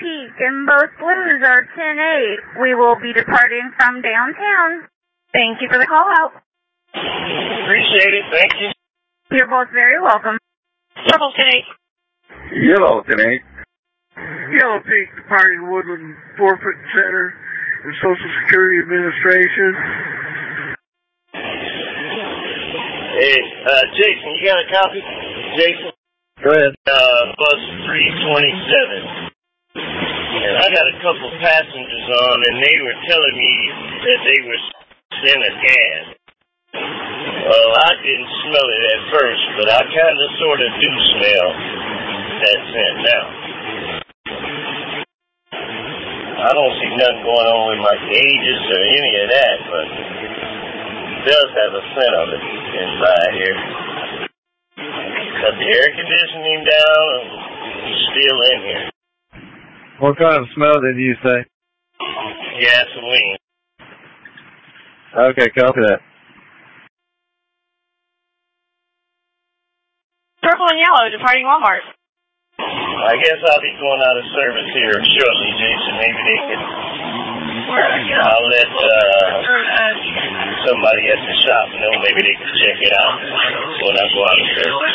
Peak, and both blues are 10-8. We will be departing from downtown. Thank you for the call out. Appreciate it. Thank you. You're both very welcome. Purple 10-8. Yellow 10-8. Yellow Peak departing Woodland Forfeit Center and Social Security Administration. Hey, Jason, you got a copy? Jason? Go ahead. Bus 327. And I got a couple passengers on, and they were telling me that they were scent of gas. Well, I didn't smell it at first, but I kind of sort of do smell that scent now. I don't see nothing going on with my gauges or any of that, but it does have a scent of it inside here. Cut the air conditioning down, and it's still in here. What kind of smell did you say? Gasoline. Okay, copy that. Purple and yellow departing Walmart. I guess I'll be going out of service here shortly, Jason. Maybe they can... I'll let somebody at the shop know. Maybe they can check it out when I go out of service.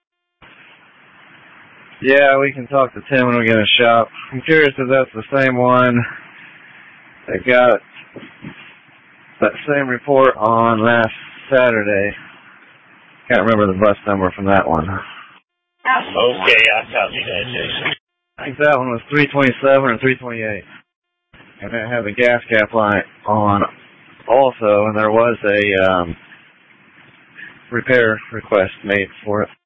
Yeah, we can talk to Tim when we get in the shop. I'm curious if that's the same one that got that same report on last Saturday. Can't remember the bus number from that one. Okay, I'll copy that, Jason. I think that one was 327 or 328. And it had the gas cap light on also, and there was a repair request made for it.